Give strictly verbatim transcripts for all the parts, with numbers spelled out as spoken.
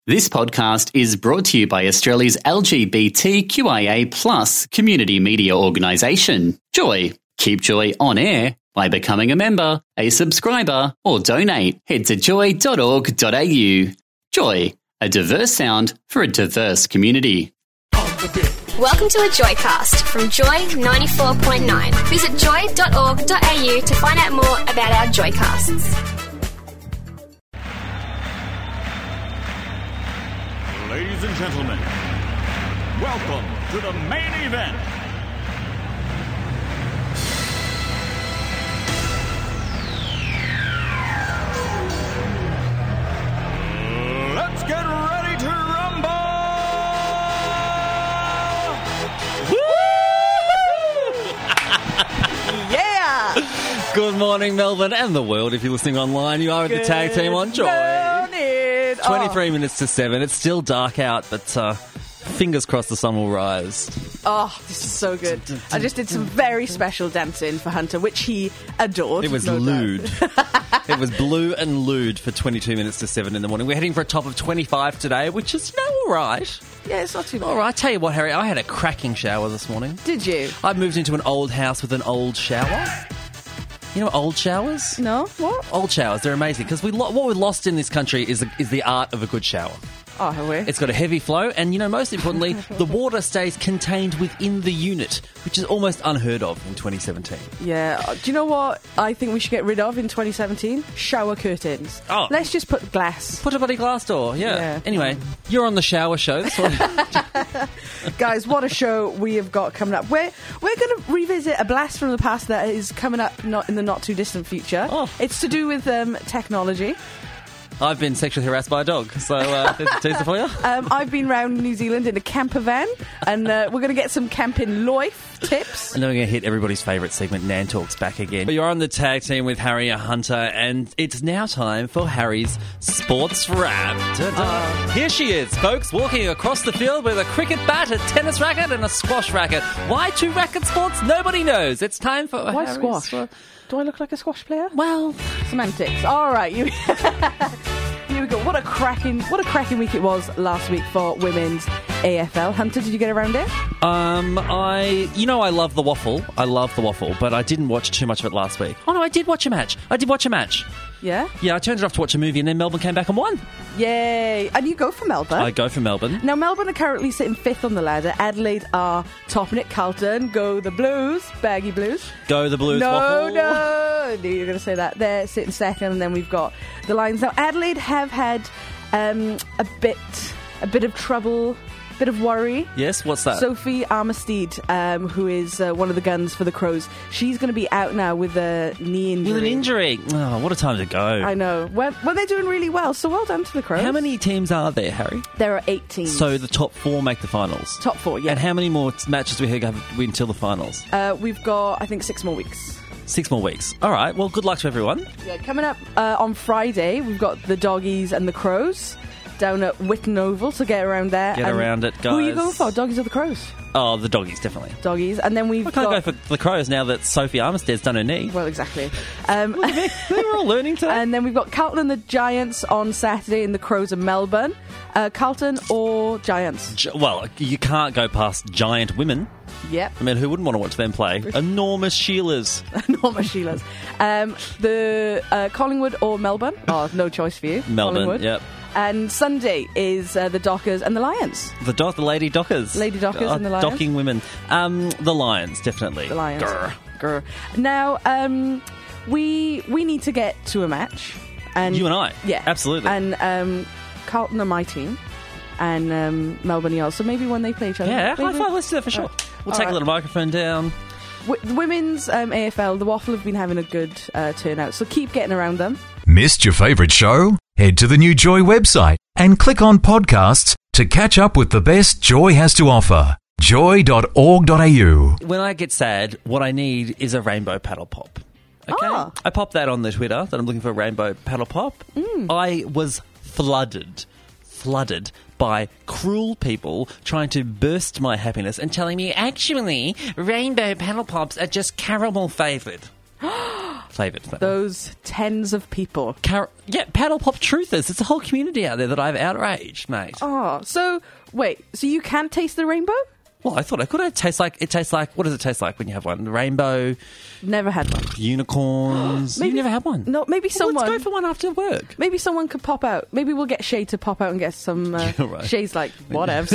This podcast is brought to you by Australia's L G B T Q I A plus community media organisation, Joy. Keep Joy on air by becoming a member, a subscriber, or donate. Head to joy dot org dot a u. Joy, a diverse sound for a diverse community. Welcome to a Joycast from Joy ninety-four point nine. Visit joy dot org dot a u to find out more about our Joycasts. Ladies and gentlemen, welcome to the main event. Let's get ready to rumble! Yeah! Good morning, Melbourne and the world. If you're listening online, you are with the tag team on Joy. Morning. twenty-three oh. minutes to seven. It's still dark out, but uh, fingers crossed the sun will rise. Oh, this is so good. I just did some very special dancing for Hunter, which he adored. It was no lewd. It was blue and lewd for twenty-two minutes to seven in the morning. We're heading for a top of twenty-five today, which is, you know, all right. Yeah, it's not too bad. All right. Tell you what, Harry, I had a cracking shower this morning. Did you? I moved into an old house with an old shower. You know old showers? No? What? Old showers, they're amazing because we lo- what we've lost in this country is is the art of a good shower. Oh, have we? It's got a heavy flow and, you know, most importantly, the water stays contained within the unit, which is almost unheard of in twenty seventeen. Yeah. Do you know what I think we should get rid of in twenty seventeen? Shower curtains. Oh. Let's just put glass. Put a bloody glass door, yeah. Yeah. Anyway, you're on the shower show. That's what... Guys, what a show we have got coming up. We're, we're going to revisit a blast from the past that is coming up not in the not-too-distant future. Oh. It's to do with um, technology. I've been sexually harassed by a dog, so uh, there's a teaser for you. Um, I've been round New Zealand in a camper van, and uh, we're going to get some camping life tips. And then we're going to hit everybody's favourite segment, Nan Talks, back again. But you're on the tag team with Harry Hunter, and it's now time for Harry's Sports Wrap. Oh. Here she is, folks, walking across the field with a cricket bat, a tennis racket, and a squash racket. Why two racket sports? Nobody knows. It's time for Why Harry's squash? Sport- Do I look like a squash player? Well, Semantics. All right, you. Here we go. What a cracking, what a cracking week it was last week for women's A F L. Hunter, did you get around it? um, I, you know, I love the waffle. I love the waffle, but I didn't watch too much of it last week. Oh no, I did watch a match. I did watch a match. Yeah. Yeah, I turned it off to watch a movie, and then Melbourne came back and won. Yay! And you go for Melbourne. I go for Melbourne. Now, Melbourne are currently sitting fifth on the ladder. Adelaide are topping it. Carlton, go the Blues. Baggy Blues. Go the Blues No, waffle. no. Knew you were going to say that. They're sitting second, and then we've got the Lions. Now, Adelaide have had um, a bit, a bit of trouble, a bit of worry. Yes, what's that? Sophie Armistead, um, who is uh, one of the guns for the Crows, she's going to be out now with a knee injury. With an injury. Oh, what a time to go. I know. Well, well, they're doing really well, so well done to the Crows. How many teams are there, Harry? There are eight teams. So the top four make the finals. Top four, yeah. And how many more t- matches we have until the finals? Uh, we've got, I think, six more weeks. Six more weeks. All right. Well, good luck to everyone. Yeah, coming up uh, on Friday, we've got the Doggies and the Crows down at Whitten Oval, so get around there. Get And around it, guys. Who are you going for, Doggies or the Crows? Oh, the Doggies, definitely. Doggies. And then we've I can't got... go for the Crows now that Sophie Armistead's done her knee. Well, exactly. Um, They were all learning today. and then we've got Carlton and the Giants on Saturday, and the Crows in Melbourne. Uh, Carlton or Giants? Gi- well, you can't go past giant women. Yep. I mean, who wouldn't want to watch them play? Enormous Sheilas. Norma Sheila's. Um, the uh, Collingwood or Melbourne? Oh, no choice for you. Melbourne, Collingwood. yep. And Sunday is uh, the Dockers and the Lions. The, do- the Lady Dockers. Lady Dockers Uh, and the Lions. Docking women. Um, the Lions, definitely. The Lions. Grr. Grr. Now, um, we we need to get to a match. And You and I? Yeah. Absolutely. And um, Carlton are my team. And um, Melbourne are yours. So maybe when they play each other. Yeah, high maybe- five, let's do that for sure. All right. We'll All take right. a little microphone down. W- the women's um, A F L, the Waffle, have been having a good uh, turnout. So keep getting around them. Missed your favourite show? Head to the new Joy website and click on podcasts to catch up with the best Joy has to offer. joy dot org dot a u. When I get sad, what I need is a rainbow paddle pop. Okay? Ah. I popped that on the Twitter that I'm looking for a rainbow paddle pop. Mm. I was flooded, flooded by cruel people trying to burst my happiness and telling me, actually, rainbow paddle pops are just caramel flavoured. It's Save it. That one. Those tens of people. Car- yeah, Paddle Pop Truthers. It's a whole community out there that I've outraged, mate. Oh, so wait, so you can taste the rainbow? Well, I thought I could. It tastes like it tastes like. What does it taste like when you have one? Rainbow, Never had one. unicorns. Maybe- You've never had one. No, maybe Well, someone. let's go for one after work. Maybe someone could pop out. Maybe we'll get Shay to pop out and get some. Uh, Yeah, right. Shay's like, whatevs.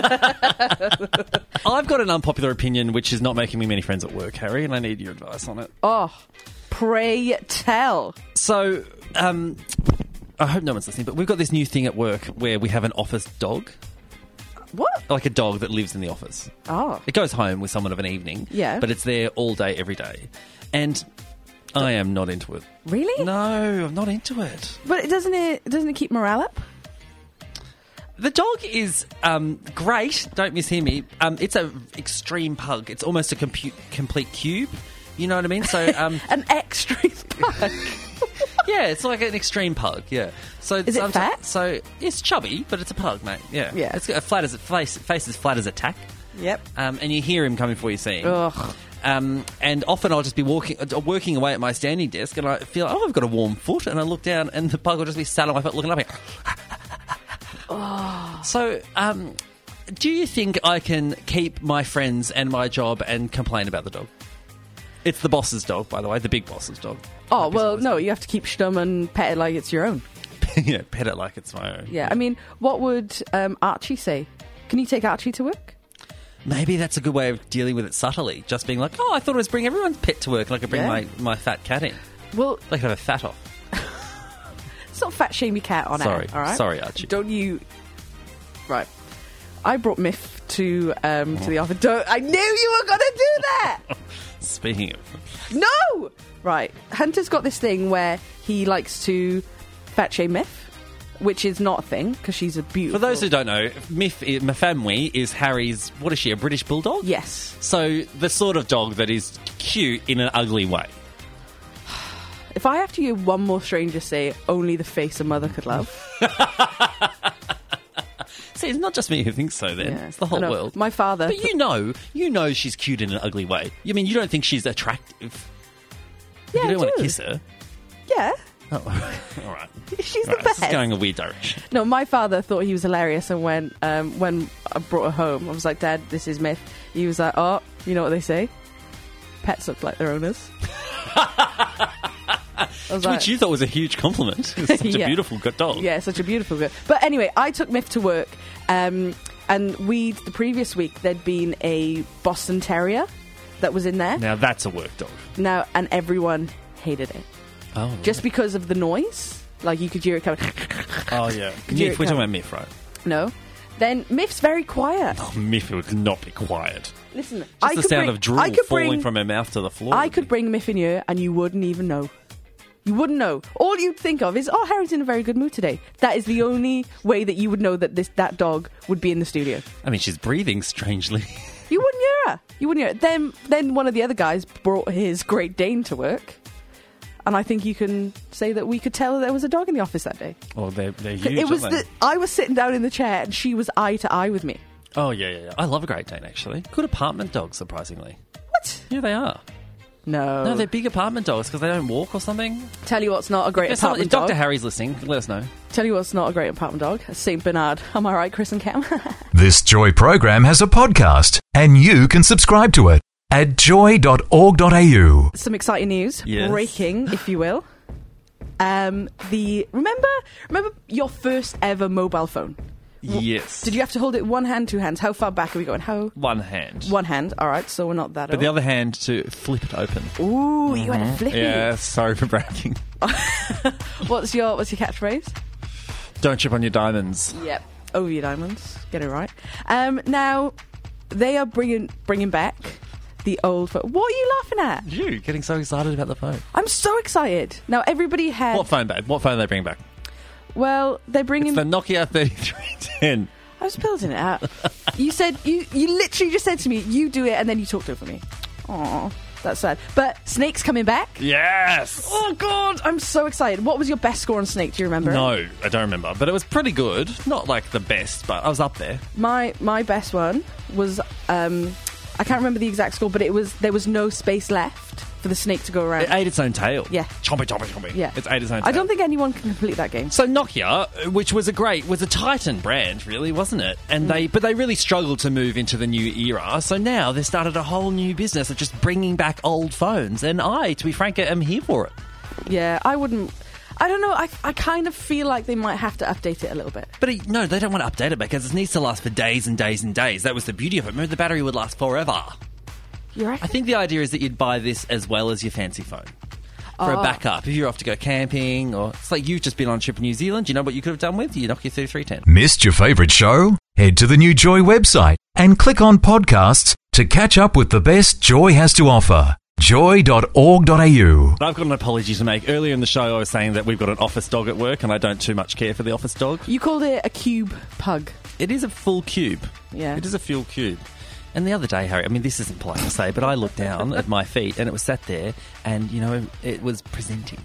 I've got an unpopular opinion, which is not making me many friends at work, Harry, and I need your advice on it. Oh, pray tell. So, um, I hope no one's listening, but we've got this new thing at work where we have an office dog, What? like a dog that lives in the office. Oh, It goes home with someone of an evening, Yeah. but it's there all day, every day. And I am not into it. really? No, I'm not into it. But it doesn't it doesn't it keep morale up? The dog is um, great, don't mishear me. Um, it's a extreme pug. It's almost a compu- complete cube. You know what I mean? So, um, An extreme pug. yeah, it's like an extreme pug. Yeah. So Is it someti- fat? So it's chubby, but it's a pug, mate. Yeah. Yeah. It's got a flat as a face. Face is flat as a tack. Yep. Um, and you hear him coming before you see him. Ugh. Um, and often I'll just be walking, uh, working away at my standing desk, and I feel, oh, I've got a warm foot, and I look down, and the pug will just be sat on my foot, looking up. Oh. So, um, do you think I can keep my friends and my job and complain about the dog? It's the boss's dog, by the way, the big boss's dog. Oh well, no. You have to keep stum and pet it like it's your own. Yeah, pet it like it's my own. Yeah. I mean, what would um, Archie say? Can you take Archie to work? Maybe that's a good way of dealing with it subtly. Just being like, oh, I thought it was bring everyone's pet to work, and I could bring Yeah. my, my fat cat in. Well, Like have a fat off. it's not fat shamey cat on Sorry. air. All right. Sorry, Archie. Don't you? Right. I brought Miff to um, to the office. Don't, I knew you were going to do that. Speaking of... No! Right. Hunter's got this thing where he likes to fat shame Miff, which is not a thing because she's a For beautiful. those who don't know, Miff, Mafamwi is Harry's, what is she, a British bulldog? Yes. So the sort of dog that is cute in an ugly way. If I have to hear one more stranger say only the face a mother could love. See, it's not just me who thinks so then. Yeah. It's the I whole know. world. My father. But you know, you know she's cute in an ugly way. I mean, you don't think she's attractive. Yeah, you I don't want to do. kiss her. Yeah. Oh, all right. She's All the right, best. This is going a weird direction. No, my father thought he was hilarious, and when um, when I brought her home, I was like, "Dad, this is Myth." He was like, "Oh, you know what they say? Pets look like their owners." I was like, Which you thought was a huge compliment. It's such Yeah. a beautiful good dog. yeah, such a beautiful girl. But anyway, I took Myth to work, um, and we the previous week there'd been a Boston Terrier that was in there Now that's a work dog. now, and everyone hated it Oh, just because of the noise. Like you could hear it coming. oh yeah. Could you Miff, we're come- talking about Miff, right? No, then Myth's very quiet. Oh, Miff would not be quiet. Listen, Just I the could sound bring, of drool I could falling bring, from her mouth to the floor. I would could be- bring Miff in here and you wouldn't even know. You wouldn't know. All you'd think of is, oh, Harry's in a very good mood today. That is the only way that you would know that this that dog would be in the studio. I mean, she's breathing strangely. You wouldn't hear her. You wouldn't hear her. Then, then one of the other guys brought his Great Dane to work. And I think you can say that we could tell there was a dog in the office that day. Oh, they're, they're huge, It was aren't they? the, I was sitting down in the chair and she was eye to eye with me. Oh, yeah, yeah, yeah. I love a Great Dane, actually. Good apartment dogs, surprisingly. What? Yeah, they are. No. No, they're big apartment dogs because they don't walk or something. Tell you what's not a great If, someone, apartment if Doctor dog. Harry's listening, let us know. Tell you what's not a great apartment dog. A Saint Bernard. Am I right, Chris and Cam? This Joy program has a podcast, and you can subscribe to it at joy dot org dot a u. Some exciting news. Yes. Breaking, if you will. Um, the remember remember your first ever mobile phone? Yes. Did you have to hold it one hand, two hands? How far back are we going? How One hand. one hand? All right, so we're not that But old. the other hand to flip it open. Ooh, you had a flippy. Yeah, sorry for bragging. What's your what's your catchphrase? Don't trip on your diamonds. Yep. Over your diamonds. Get it right. Um, now they are bringing bringing back the old phone. What are you laughing at? You getting so excited about the phone. I'm so excited. Now everybody had. What phone, babe? What phone are they bringing back? Well, they're bringing. It's the Nokia thirty-three ten. I was building it out. You said you you literally just said to me, you do it and then you talked over me. Aw, that's sad. But Snake's coming back. Yes! Oh god, I'm so excited. What was your best score on Snake? Do you remember? No, I don't remember. But it was pretty good. Not like the best, but I was up there. My my best one was um I can't remember the exact score, but it was there was no space left for the snake to go around. It ate its own tail. Yeah. Chompy, chompy, chompy. Yeah. It's ate its own tail. I don't think anyone can complete that game. So Nokia, which was a great, was a Titan brand, really, wasn't it? And they, but they really struggled to move into the new era. So now they started a whole new business of just bringing back old phones. And I, to be frank, am here for it. Yeah, I wouldn't... I don't know, I, I kind of feel like they might have to update it a little bit. But it, no, they don't want to update it because it needs to last for days and days and days. That was the beauty of it. Remember, the battery would last forever. You reckon? I think the idea is that you'd buy this as well as your fancy phone. For Oh. a backup, if you're off to go camping, or it's like you've just been on a trip in New Zealand, you know what you could have done with your Nokia thirty-three ten? Missed your favourite show? Head to the new Joy website and click on podcasts to catch up with the best Joy has to offer. joy dot org dot a u. I've got an apology to make. Earlier in the show, I was saying that we've got an office dog at work, and I don't too much care for the office dog. You called it a cube pug. It is a full cube. Yeah. It is a full cube. And the other day, Harry, I mean, this isn't polite to say, but I looked down at my feet and it was sat there and, you know, it was presenting.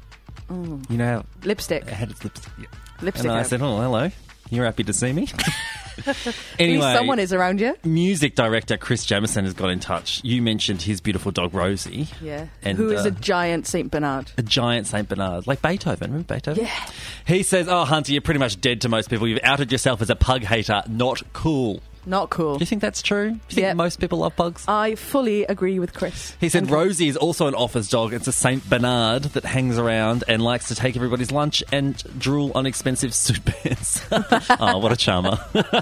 Mm. You know, Lipstick. it had its lipstick. Yeah. Lipstick. And I out. said, oh, hello. You're happy to see me? At least Anyway, someone is around you. music director Chris Jamieson has got in touch. You mentioned his beautiful dog, Rosie. Yeah. And, Who is uh, a giant Saint Bernard. A giant Saint Bernard, like Beethoven. Remember Beethoven? Yeah. He says, oh, Hunter, you're pretty much dead to most people. You've outed yourself as a pug hater. Not cool. Not cool. Do you think that's true? Do you think Yeah. most people love pugs? I fully agree with Chris. He said And- Rosie is also an office dog. It's a Saint Bernard that hangs around and likes to take everybody's lunch and drool on expensive suit pants. Oh, what a charmer.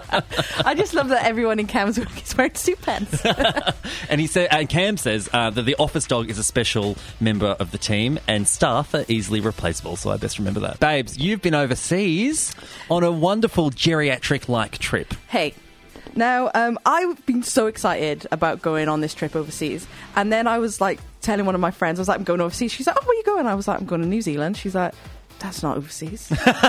I just love that everyone in Cam's work is wearing suit pants. And he said, and Cam says uh, that the office dog is a special member of the team and staff are easily replaceable, so I best remember that. Babes, you've been overseas on a wonderful geriatric-like trip. Hey. Now, um, I've been so excited about going on this trip overseas. And then I was like telling one of my friends, I was like, I'm going overseas. She's like, oh, where are you going? I was like, I'm going to New Zealand. She's like, that's not overseas.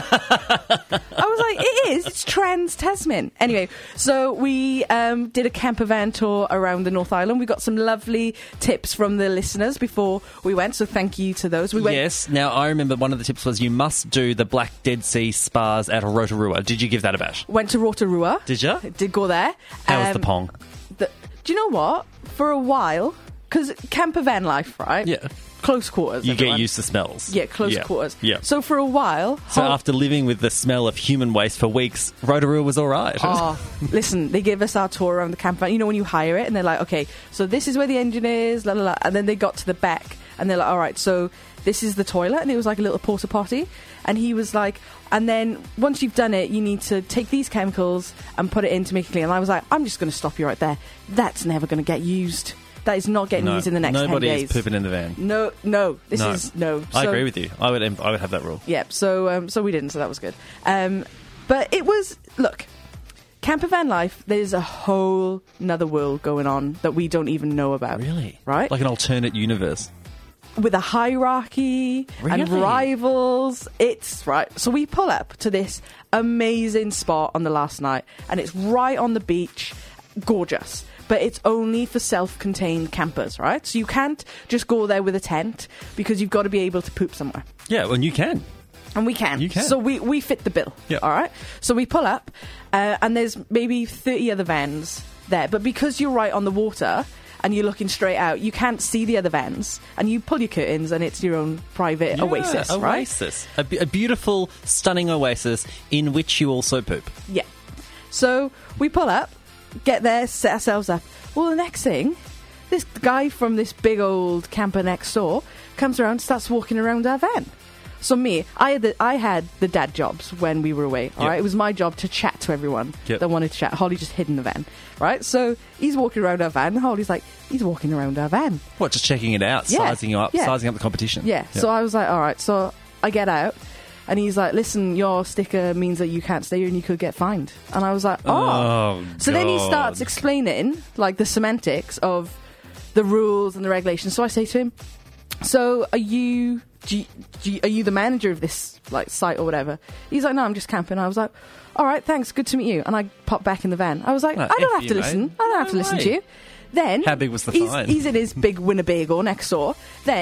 I was like, it is. It's Trans-Tasman. Anyway, so we um, did a camper van tour around the North Island. We got some lovely tips from the listeners before we went, so thank you to those. We went. Yes. Now, I remember one of the tips was you must do the Black Dead Sea spas at Rotorua. Did you give that a bash? Went to Rotorua. Did you? Did go there. How was Um, the pong? the- do you know what? For a while, because camper van life, right? Yeah. Close quarters. You everyone. get used to smells. Yeah, close quarters. Yeah. So for a while... So whole- after living with the smell of human waste for weeks, Rotorua was all right. Oh, listen, they gave us our tour around the camper van. You know when you hire it and they're like, okay, so this is where the engine is, la la la. And then they got to the back and they're like, all right, so this is the toilet. And it was like a little porta potty. And he was like, and then once you've done it, you need to take these chemicals and put it in to make it clean. And I was like, I'm just going to stop you right there. That's never going to get used. That is not getting No, used in the next nobody ten is days. pooping in the van. No, no, this No. is no. I So- agree with you. I would I would have that rule. Yeah, so um, so we didn't, so that was good. Um, but it was, look, camper van life, there's a whole nother world going on that we don't even know about. Really? Right? Like an alternate universe. With a hierarchy and Really? rivals. It's right. So we pull up to this amazing spot on the last night, and it's right on the beach, gorgeous. But it's only for self-contained campers, right? So you can't just go there with a tent because you've got to be able to poop somewhere. Yeah, well, you can. And we can. You can. So we, we fit the bill. Yeah. All right? So we pull up, uh, and there's maybe thirty other vans there. But because you're right on the water and you're looking straight out, you can't see the other vans. And you pull your curtains, and it's your own private Yeah, oasis, right? Oasis. A, be- a beautiful, stunning oasis in which you also poop. Yeah. So we pull up, get there, set ourselves up. Well, the next thing, this guy from this big old camper next door comes around, starts walking around our van. So me, I had the, I had the dad jobs when we were away, all Yep. right? It was my job to chat to everyone Yep. that wanted to chat. Holly just hid in the van, right? So he's walking around our van, and Holly's like, he's walking around our van. What, just checking it out, Yeah, sizing you up, yeah. sizing up the competition. Yeah. So I was like, all right. So I get out, and he's like, listen, your sticker means that you can't stay here and you could get fined. And I was like, oh. Oh, So then he God. starts explaining, like, the semantics of the rules and the regulations. So I say to him, so are you, do you, do you are you the manager of this, like, site or whatever? He's like, no, I'm just camping. I was like, all right, thanks, good to meet you. And I popped back in the van. I was like, No, I don't F have you, to mate. listen. I don't have to No listen way. to you. Then How big was the he's, fine? he's in his big Winnebago next door. Then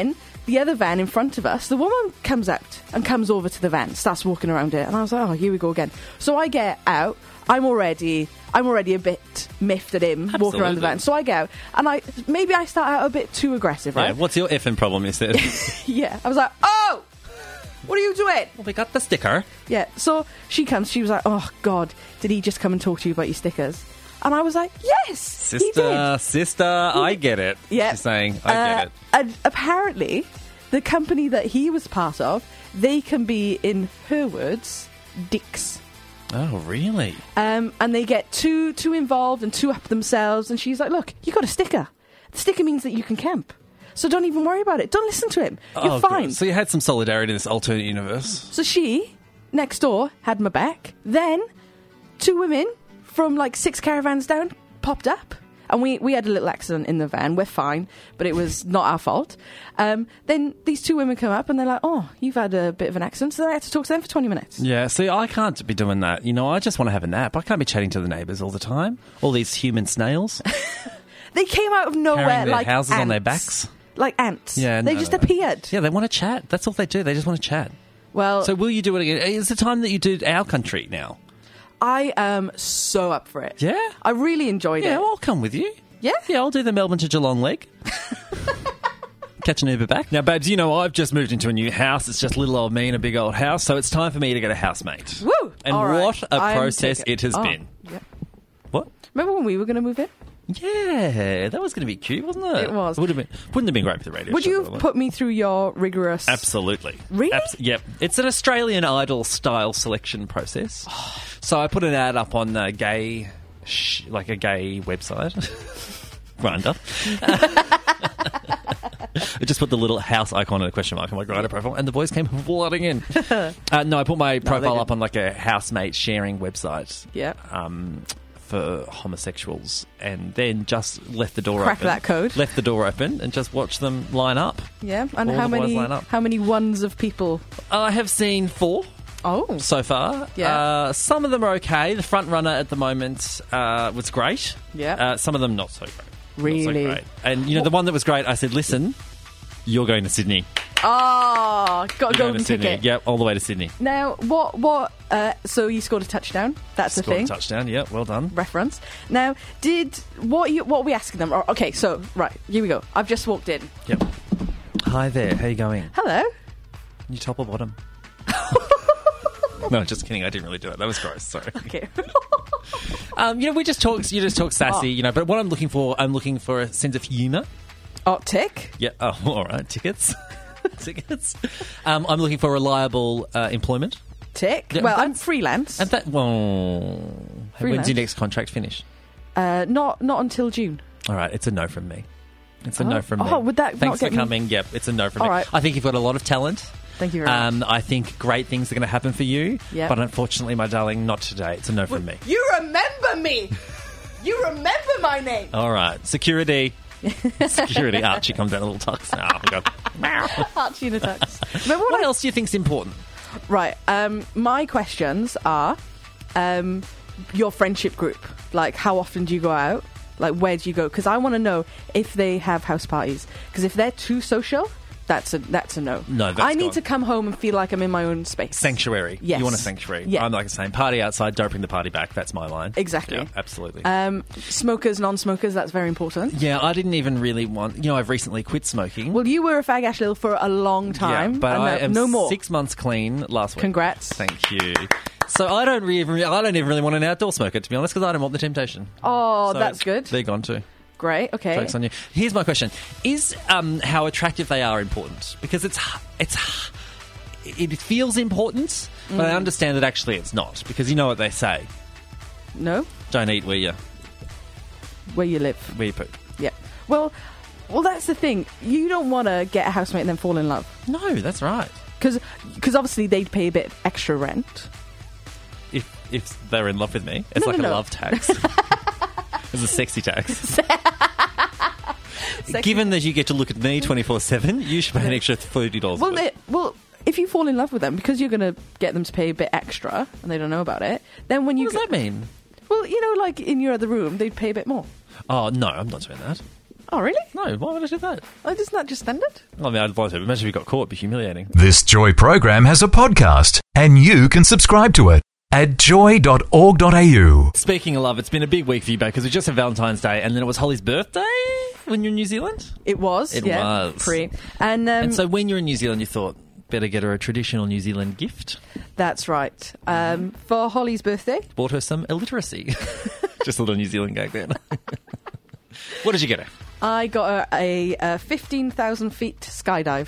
the other van in front of us, the woman comes out and comes over to the van, starts walking around it, and I was like, oh, here we go again. So I get out. I'm already, I'm already a bit miffed at him Absolutely. walking around the van. So I go, and I maybe I start out a bit too aggressive, right? Yeah, what's your effing problem, you said? Yeah, I was like, oh, what are you doing? Well, we got the sticker. Yeah, so she comes, she was like, oh, God, did he just come and talk to you about your stickers? And I was like, yes, he Sister, did. sister, I get it. Yeah. She's saying, I Uh, get it. And apparently, the company that he was part of, they can be, in her words, dicks. Oh, really? Um, and they get too too involved and too up themselves. And she's like, look, you got a sticker. The sticker means that you can camp. So don't even worry about it. Don't listen to him. You're Oh, fine. good. So you had some solidarity in this alternate universe. So she, next door, had my back. Then, two women from like six caravans down popped up. And we, we had a little accident in the van. We're fine, but it was not our fault. Um, then these two women come up and they're like, oh, you've had a bit of an accident. So I had to talk to them for twenty minutes. Yeah, see, I can't be doing that. You know, I just want to have a nap. I can't be chatting to the neighbours all the time. All these human snails. They came out of nowhere Carrying their like houses ants. on their backs. Like ants. Yeah, They no, just no, no. appeared. Yeah, they want to chat. That's all they do. They just want to chat. Well, So will you do it again? It's the time that you did Our Country now. I am so up for it. Yeah? I really enjoyed Yeah, it. well, I'll come with you. Yeah? Yeah, I'll do the Melbourne to Geelong leg. Catch an Uber back. Now, babes, you know, I've just moved into a new house. It's just little old me in a big old house, so it's time for me to get a housemate. Woo! And All right. what a I'm process taken. it has Oh, been. yeah. What? Remember when we were going to move in? Yeah, that was going to be cute, wasn't it? It was. Would have been. Wouldn't have been great for the radio. Would show, you by the have way. put me through your rigorous... Absolutely. Really? Abs- yep. It's an Australian Idol style selection process. So I put an ad up on a gay, sh- like a gay website. Grindr. I just put the little house icon and a question mark on my Grindr profile, and the boys came flooding in. Uh, no, I put my profile up didn't. on like a housemate sharing website. Yeah. Um, for homosexuals, and then just left the door Crack open. that code. Left the door open and just watched them line up. Yeah, and All how the boys many line up. how many ones of people? I have seen four Oh. so far. Yeah. Uh, some of them are okay. The front runner at the moment uh, was great. Yeah. Uh, some of them not so great. Really? Not so great. And, you know, the one that was great, I said, listen, you're going to Sydney. Oh, got a You're going golden to Sydney. ticket. Yep, all the way to Sydney. Now, what, what, uh, so you scored a touchdown. That's the Scored thing. a touchdown. Yep, well done. Reference. Now, did, what you, what are we asking them? Or, okay, so, right, here we go. I've just walked in. Yep. Hi there, how you going? Hello. You top or bottom? No, just kidding. I didn't really do it. That was gross. Sorry. Okay. Um, you know, we just talk. You just talk sassy. Oh. You know, but what I'm looking for, I'm looking for a sense of humour. Oh, tick. Yeah. Oh, all right. Tickets. Tickets. Um, I'm looking for reliable uh, employment. Tick. Yeah, well, I'm that's- freelance. And that. Well, when's Freelance. your next contract finish? Uh, not not until June. All right. It's a no from me. It's a Oh. no from me. Oh, would that Thanks not get for me- coming. Yep. It's a no from All me. right. I think you've got a lot of talent. Thank you very much. Um, I think great things are going to happen for you. Yep. But unfortunately, my darling, not today. It's a no from me. You remember me. You remember my name. All right. Security. Security. Archie comes out a little tux. Oh, my God. Archie in a tux. Remember what What I- else do you think's important? Right. Um, my questions are, um, your friendship group. Like, how often do you go out? Like, where do you go? Because I want to know if they have house parties. Because if they're too social, that's a that's a no. No, that's I need gone. to come home and feel like I'm in my own space. Sanctuary. Yes. You want a sanctuary. Yeah. I'm like the same. Party outside, don't bring the party back. That's my line. Exactly. Yeah, absolutely. Um, smokers, non-smokers. That's very important. yeah, I didn't even really want... You know, I've recently quit smoking. Well, you were a fag Ashley for a long time. yeah, but and I no, am no more. six months clean last week. Congrats. Thank you. So I don't really, I don't even really want an outdoor smoker, to be honest, because I don't want the temptation. Oh, So that's good. They're gone too. Great. Okay. Joke's on you. Here's my question: Is um, how attractive they are important? Because it's it's it feels important, but Mm. I understand that actually it's not. Because you know what they say: No. don't eat where you Where you live. where you poop. Yeah. Well, well, that's the thing. You don't want to get a housemate and then fall in love. No, that's right. Because obviously they'd pay a bit extra rent. If if they're in love with me, it's No, like no, a no. love tax. It's a sexy tax. Sexy- Given that you get to look at me twenty-four seven, you should pay an extra thirty dollars. Well, they, well, if you fall in love with them, because you're going to get them to pay a bit extra and they don't know about it, then when you... what does go- that mean? Well, you know, like in your other room, they'd pay a bit more. Oh, no, I'm not doing that. Oh, really? No, why would I do that? Oh, isn't that just standard? I mean, I'd like to. Imagine if we got caught, it'd be humiliating. This Joy program has a podcast, and you can subscribe to it at joy dot org dot a u. Speaking of love, it's been a big week for you, babe, because we just had Valentine's Day, and then it was Holly's birthday when you're in New Zealand. It was. It yeah, was. Pre. And, um, And so when you're in New Zealand, you thought, better get her a traditional New Zealand gift. that's right. Um, for Holly's birthday, Bought her some illiteracy. Just a little New Zealand gag there. What did you get her? I got her a, a fifteen thousand feet skydive.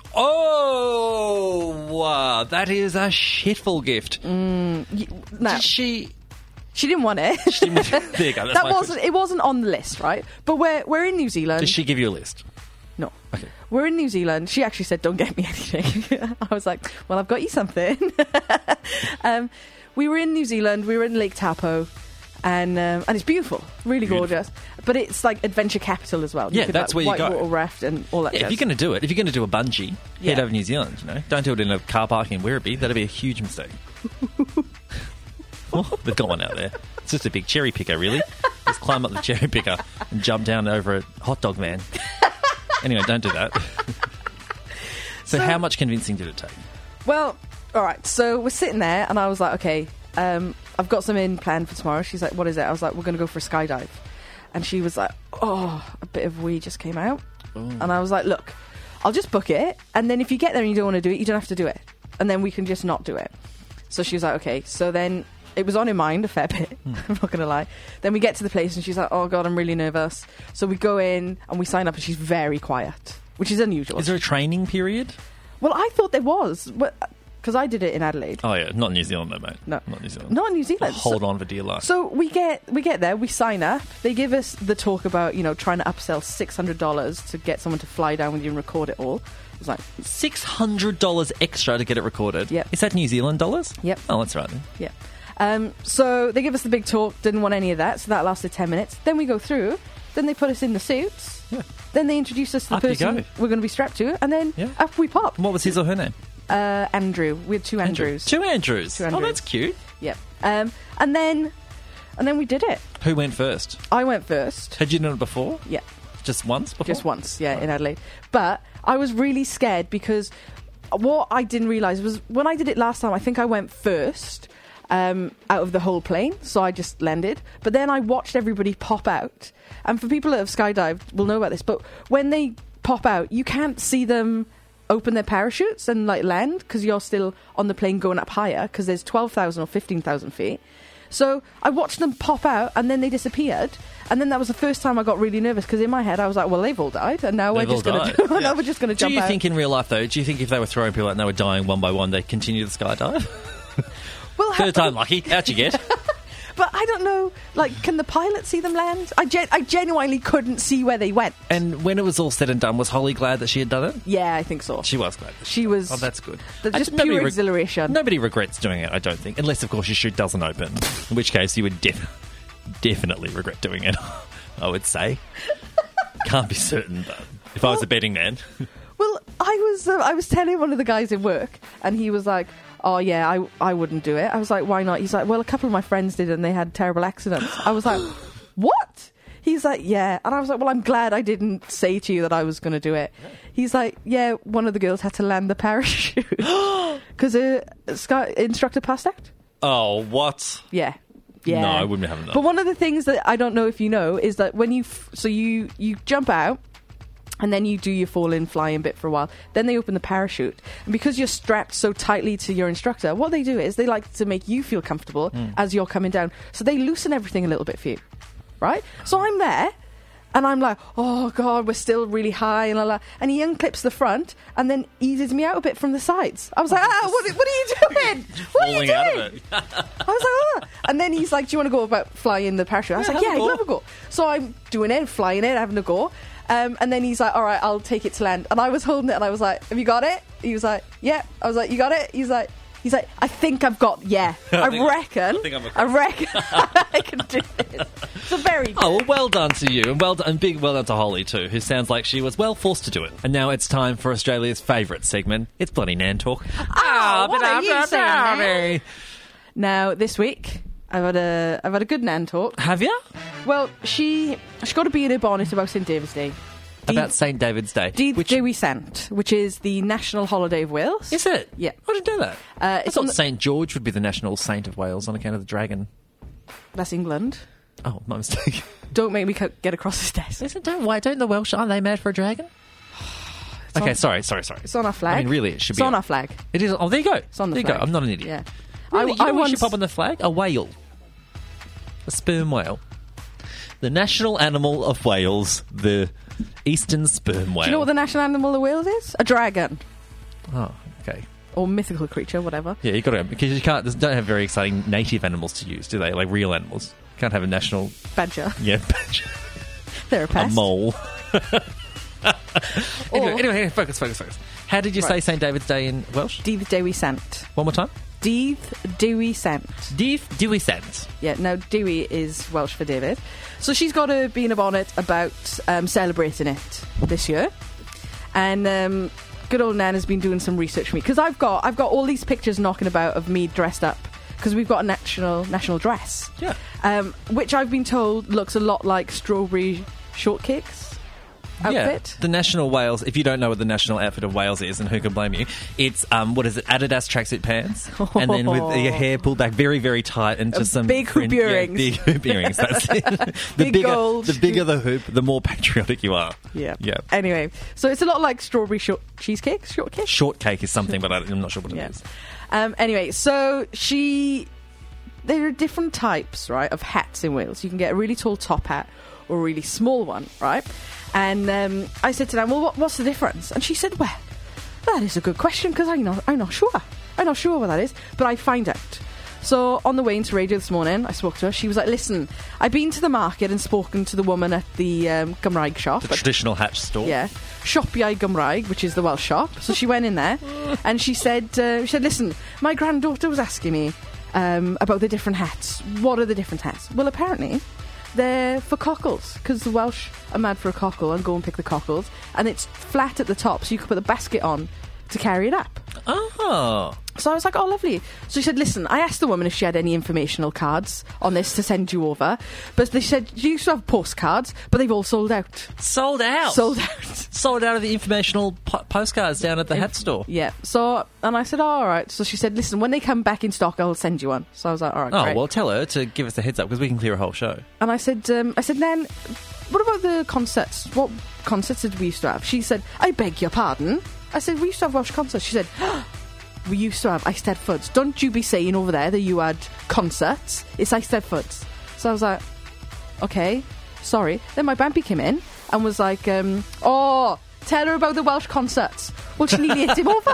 Oh, wow. That is a shitful gift. Y- Now, Did she... she didn't want it. she there you go. That's that my wasn't. It wasn't on the list, right? But we're we're in New Zealand. Did she give you a list? No. Okay. We're in New Zealand. She actually said, "Don't get me anything." I was like, "Well, I've got you something." um, we were in New Zealand. We were in Lake Taupo, and um, and it's beautiful, really Beautiful. gorgeous. But it's like adventure capital as well. You Yeah, could, that's like, where you go. whitewater raft and all that. Yeah, if jazz. you're going to do it, if you're going to do a bungee, head Yeah. over to New Zealand, you know. Don't do it in a car park in Werribee. That'd be a huge mistake. Oh, they've got one out there. It's just a big cherry picker, really. Just climb up the cherry picker and jump down over a hot dog van. Anyway, don't do that. So, So- how much convincing did it take? Well, all right. So we're sitting there, and I was like, "Okay, um, I've got something planned for tomorrow." She's like, "What is it?" I was like, "We're going to go for a skydive," and she was like, "Oh, a bit of wee just came out," and I was like, "Look, I'll just book it, and then if you get there and you don't want to do it, you don't have to do it, and then we can just not do it." So she was like, "Okay." So then it was on her mind a fair bit. I'm not going to lie. Then we get to the place, and she's like, "Oh God, I'm really nervous." So we go in and we sign up, and she's very quiet, which is unusual. Is there a training period? Well, I thought there was, because I did it in Adelaide. Oh, yeah. Not New Zealand, though, mate. No. Not New Zealand. Not in New Zealand. Hold so, on for dear life. So we get we get there, we sign up. They give us the talk about, you know, trying to upsell six hundred dollars to get someone to fly down with you and record it all. It's like, six hundred dollars extra to get it recorded. Yep. Is that New Zealand dollars? Yep. Oh, that's right then. yeah. Um, so they give us the big talk. Didn't want any of that. So that lasted ten minutes. Then we go through. Then they put us in the suits. Yeah. Then they introduce us to the Up you person go. we're going to be strapped to, and then Yeah. up we pop. What was his or her name? Uh, Andrew. We had two Andrews. Two Andrews. Two Oh, Andrews. that's cute. Yeah. Um, and then and then we did it. Who went first? I went first. Had you done it before? Yeah. Just once before? Just once, yeah, in Adelaide. But I was really scared because what I didn't realise was when I did it last time, I think I went first um, out of the whole plane, so I just landed. But then I watched everybody pop out. And for people that have skydived will know about this, but when they pop out, you can't see them open their parachutes and like land because you're still on the plane going up higher because there's twelve thousand or fifteen thousand feet. So I watched them pop out and then they disappeared. And then that was the first time I got really nervous because in my head I was like, well, they've all died and now They've we're just all going died, to yeah. now we're just going to Do jump you out. think in real life, though, do you think if they were throwing people out and they were dying one by one, they'd continue the skydive? well, ha- Third time lucky. How'd you get? but I don't know. Like, can the pilot see them land? I, gen- I genuinely couldn't see where they went. And when it was all said and done, was Holly glad that she had done it? Yeah, I think so. She was glad. That she, She was. Oh, that's good. the- I just think nobody pure reg- exhilaration. Nobody regrets doing it, I don't think. Unless, of course, your chute doesn't open. In which case, you would def- definitely regret doing it, I would say. Can't be certain, but if I was a betting man. Well, I was uh, I was telling one of the guys in work, and he was like, "Oh yeah, I I wouldn't do it." I was like, "Why not?" He's like, "Well, a couple of my friends did, and they had terrible accidents." I was like, "What?" He's like, "Yeah," and I was like, "Well, I'm glad I didn't say to you that I was going to do it." He's like, "Yeah, one of the girls had to land the parachute because a sky instructor passed out." Oh, what? Yeah. Yeah. No, I wouldn't be having that. But one of the things that I don't know if you know is that when you f- so you you jump out and then you do your fall in flying bit for a while, then they open the parachute, and because you're strapped so tightly to your instructor, what they do is they like to make you feel comfortable Mm. as you're coming down, so they loosen everything a little bit for you, right? So I'm there and I'm like, oh god, we're still really high, and la la, and he unclips the front and then eases me out a bit from the sides. I was like, ah, what, what are you doing? What are you Falling out of doing? it. I was like, oh. And then he's like, do you want to go about flying the parachute? I was Yeah, like, have yeah, a I'd go. love a go. So I'm doing it, flying it, having a go. Um, and then he's like, all right, I'll take it to land. And I was holding it and I was like, have you got it? He was like, yeah. I was like, you got it? He's like, he's like, I think I've got, yeah. I, think- reckon. I think I'm okay. I reckon I can do this. So very good. Oh, well, well done to you, and well done, and big well done to Holly too, who sounds like she was well forced to do it. And now it's time for Australia's favourite segment. It's bloody Nan Talk. Oh, what are you saying, Nan? Now, this week, I've had a, I've had a good Nan talk. Have you? Well, she she got to be in her bonnet about Saint David's Day. About Saint David's Day. Dydd which, Dewi Sant, which is the national holiday of Wales. Is it? Yeah. I didn't know that. Uh, I it's thought on the- Saint George would be the national saint of Wales on account of the dragon. That's England. Oh, my mistake. Don't make me co- get across his desk. Isn't don't why don't the Welsh aren't they mad for a dragon? okay, on- sorry, sorry, sorry. It's on our flag. I mean, really, it should It's be on our flag. It is. Oh, there you go. It's on the there you flag. go. I'm not an idiot. Yeah. Really, I, you know I what once should pop on the flag? A whale. A sperm whale. The national animal of Wales, the eastern sperm whale. Do you know what the national animal of Wales is? A dragon. Oh, okay. Or mythical creature, whatever. Yeah, you got to because you can't. Don't have very exciting native animals to use, do they? Like real animals. Can't have a national. Badger. Yeah, They're a a pest. mole. anyway, Or- anyway, focus, focus, focus. How did you say Right. Saint David's Day in Welsh? Dydd Dewi Sant. One more time. Dydd Dewi Sant. Dydd Dewi Sant. Yeah, now Dewi is Welsh for David. So she's got to be in a bonnet about um, celebrating it this year. And um, good old Nan has been doing some research for me. Because I've got, I've got all these pictures knocking about of me dressed up. Because we've got a national national dress. Yeah. Um, which I've been told looks a lot like strawberry shortcake's outfit. Yeah, the national Wales. If you don't know what the national outfit of Wales is, and who can blame you? It's um, what is it? Adidas tracksuit pants, and then with your hair pulled back very, very tight, and just some big hoop fringe- yeah, earrings. big hoop earrings. That's it. the Big bigger, gold the bigger the hoop, the more patriotic you are. Yeah. Yeah. Anyway, so it's a lot like strawberry short cheesecake, shortcake. Shortcake is something, but I- I'm not sure what it Yeah. is. Um, anyway, so she. There are different types, right, of hats in Wales. You can get a really tall top hat or a really small one, right? And um, I said to them, well, what, what's the difference? And she said, well, that is a good question because I'm not, I'm not sure. I'm not sure what that is, but I find out. So on the way into radio this morning, I spoke to her. She was like, listen, I've been to the market and spoken to the woman at the um, Gymraeg shop. The At- traditional hatch store. Yeah, Siopiau Gymraeg, which is the Welsh shop. So she went in there, and she said, uh, "She said, listen, my granddaughter was asking me um, about the different hats. What are the different hats? Well, apparently they're for cockles because the Welsh are mad for a cockle and go and pick the cockles, and it's flat at the top, so you can put the basket on to carry it up." Oh. So I was like, oh, lovely. So she said, listen, I asked the woman if she had any informational cards on this to send you over. But they said, you used to have postcards, but they've all sold out. Sold out. Sold out. Sold out of the informational po- postcards down at the hat store. Yeah. So, and I said, oh, all right. So she said, listen, when they come back in stock, I'll send you one. So I was like, all right, Oh, great. well, tell her to give us a heads up because we can clear a whole show. And I said, um, I said, Nan, what about the concerts? What concerts did we used to have? She said, I beg your pardon. I said, we used to have Welsh concerts. She said, we used to have Eisteddfods. Don't you be saying over there that you had concerts. It's Eisteddfods. So I was like, okay, sorry. Then my Bambi came in and was like, um, oh, tell her about the Welsh concerts. Well, she nearly hit him over.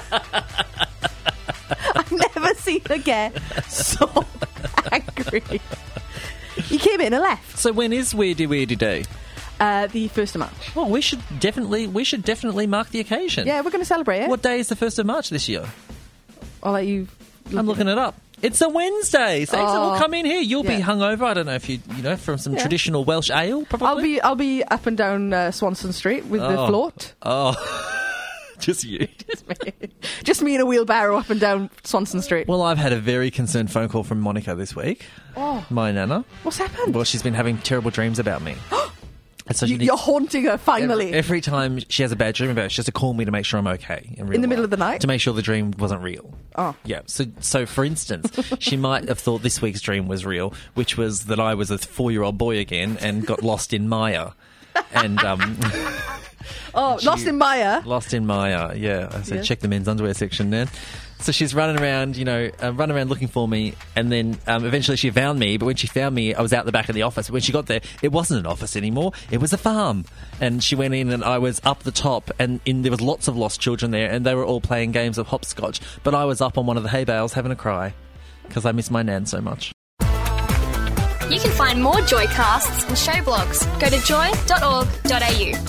I've never seen her get so angry. He came in and left. So when is Weirdy Weirdy Day? Uh, the first of March. Well, we should definitely we should definitely mark the occasion. Yeah, we're going to celebrate it. What day is the first of March this year? I'll let you. I'm looking it up. It's a Wednesday. So Oh. we'll come in here. You'll be Yeah. hungover. I don't know if you you know from some Yeah. traditional Welsh ale. Probably. I'll be I'll be up and down uh, Swanson Street with the Oh. float. Oh, just you. Just me in a wheelbarrow up and down Swanson Street. Well, I've had a very concerned phone call from Monica this week. Oh. My nana. What's happened? Well, she's been having terrible dreams about me. And so she you, needs- you're haunting her finally. Every, every time she has a bad dream about it, she has to call me to make sure I'm okay. In, real In the middle life, of the night? To make sure the dream wasn't real. Oh. Yeah. So, so for instance, she might have thought this week's dream was real, which was that I was a four-year-old boy again and got lost in Maya. And, um... oh, lost in Maya. Lost in Maya, yeah. I said, Yeah. check the men's underwear section then. So she's running around, you know, uh, running around looking for me, and then um, eventually she found me, but when she found me, I was out the back of the office. But when she got there, it wasn't an office anymore, it was a farm. And she went in and I was up the top, and in, there was lots of lost children there, and they were all playing games of hopscotch, but I was up on one of the hay bales having a cry, because I miss my nan so much. You can find more Joycasts and show blogs. Go to joy dot org dot a u.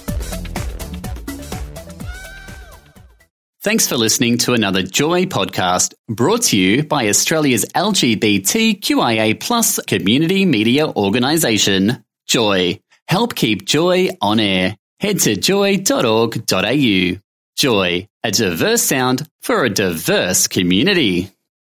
Thanks for listening to another Joy podcast brought to you by Australia's L G B T Q I A plus community media organisation, Joy. Help keep Joy on air. Head to joy dot org dot a u. Joy, a diverse sound for a diverse community.